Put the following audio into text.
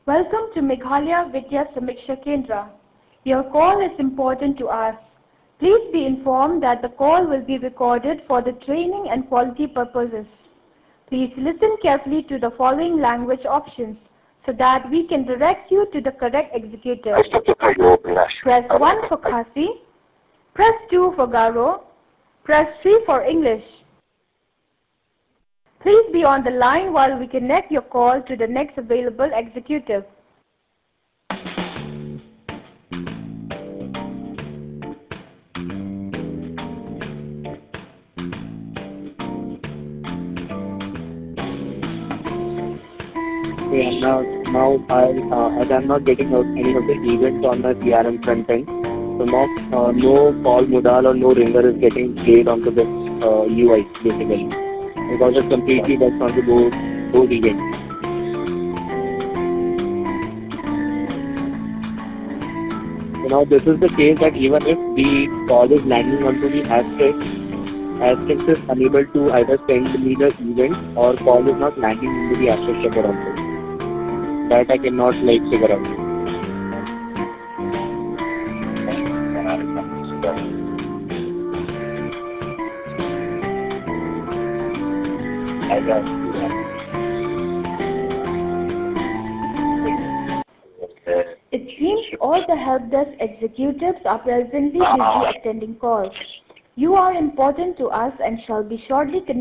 Welcome to Meghalaya Vidya Samiksha Kendra. Your call is important to us. Please be informed that the call will be recorded for the training and quality purposes. Please listen carefully to the following language options so that we can direct you to the correct executive. Press 1 for Khasi, press 2 for Garo, press 3 for English. Please be on the line while we connect your call to the next available executive. Yeah, as I'm not getting out any of the events on my CRM front end, so no call modal or no ringer is getting played onto this UI basically, because it completely works onto those events. So now this is the case that even if the call is landing onto the asterisk is unable to either send me the event or call is not landing into the asterisk checker also. That I cannot figure out. It seems all the help desk executives are presently busy attending calls. You are important to us and shall be shortly connected.